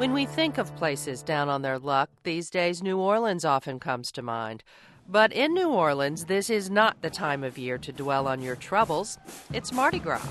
When we think of places down on their luck, these days New Orleans often comes to mind. But in New Orleans, this is not the time of year to dwell on your troubles. It's Mardi Gras.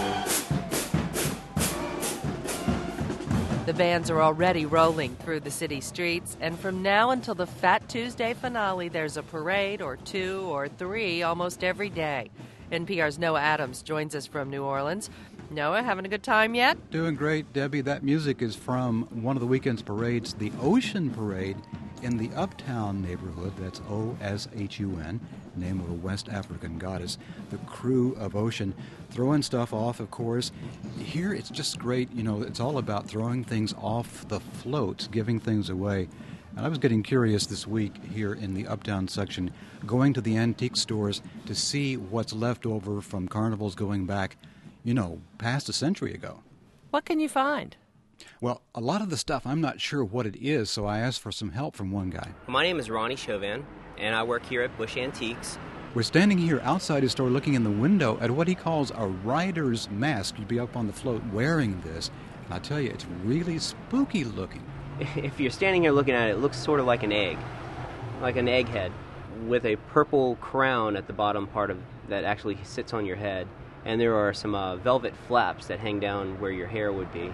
The bands are already rolling through the city streets, and from now until the Fat Tuesday finale, there's a parade or two or three almost every day. NPR's Noah Adams joins us from New Orleans. Noah, having a good time yet? Doing great, Debbie. That music is from one of the weekend's parades, the Ocean Parade in the Uptown neighborhood. That's O-S-H-U-N, name of a West African goddess. The crew of Ocean throwing stuff off, of course. Here it's just great. You know, it's all about throwing things off the floats, giving things away. And I was getting curious this week here in the Uptown section, going to the antique stores to see what's left over from carnivals going back, past a century ago. What can you find? Well, a lot of the stuff, I'm not sure what it is, so I asked for some help from one guy. My name is Ronnie Chauvin, and I work here at Bush Antiques. We're standing here outside his store looking in the window at what he calls a rider's mask. You'd be up on the float wearing this. And I'll tell you, it's really spooky looking. If you're standing here looking at it, it looks sort of like an egg, like an egghead, with a purple crown at the bottom part of that actually sits on your head. And there are some velvet flaps that hang down where your hair would be.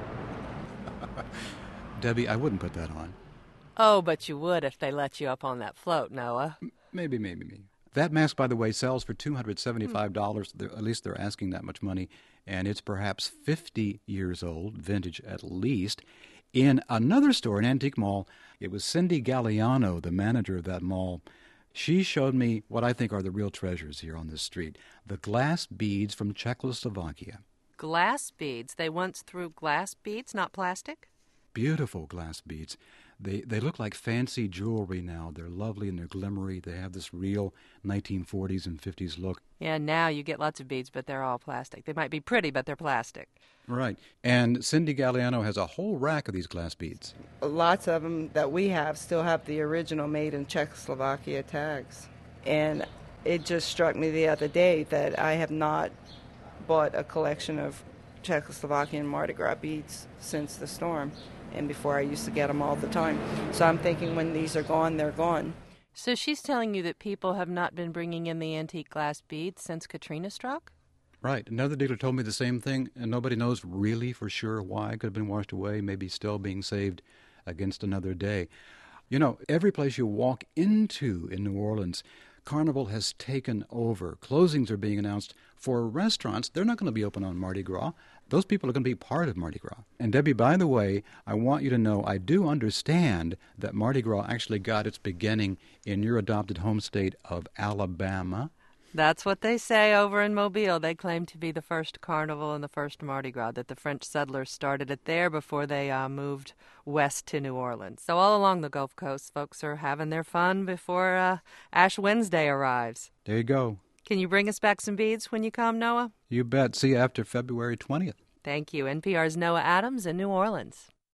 Debbie, I wouldn't put that on. Oh, but you would if they let you up on that float, Noah. Maybe. That mask, by the way, sells for $275. At least they're asking that much money. And it's perhaps 50 years old, vintage at least. In another store, an antique mall, it was Cindy Galliano, the manager of that mall. She showed me what I think are the real treasures here on this street. The glass beads from Czechoslovakia. Glass beads? They once threw glass beads, not plastic? Beautiful glass beads. They look like fancy jewelry now. They're lovely and they're glimmery. They have this real 1940s and 50s look. Yeah, now you get lots of beads, but they're all plastic. They might be pretty, but they're plastic. Right. And Cindy Galliano has a whole rack of these glass beads. Lots of them that we have still have the original made in Czechoslovakia tags. And it just struck me the other day that I have not bought a collection of Czechoslovakian Mardi Gras beads since the storm. And before I used to get them all the time. So I'm thinking when these are gone, they're gone. So she's telling you that people have not been bringing in the antique glass beads since Katrina struck? Right. Another dealer told me the same thing, and nobody knows really for sure why. It could have been washed away, maybe still being saved against another day. You know, every place you walk into in New Orleans, Carnival has taken over. Closings are being announced for restaurants. They're not going to be open on Mardi Gras. Those people are going to be part of Mardi Gras. And Debbie, by the way, I want you to know I do understand that Mardi Gras actually got its beginning in your adopted home state of Alabama. That's what they say over in Mobile. They claim to be the first carnival and the first Mardi Gras, that the French settlers started it there before they moved west to New Orleans. So all along the Gulf Coast, folks are having their fun before Ash Wednesday arrives. There you go. Can you bring us back some beads when you come, Noah? You bet. See you after February 20th. Thank you. NPR's Noah Adams in New Orleans.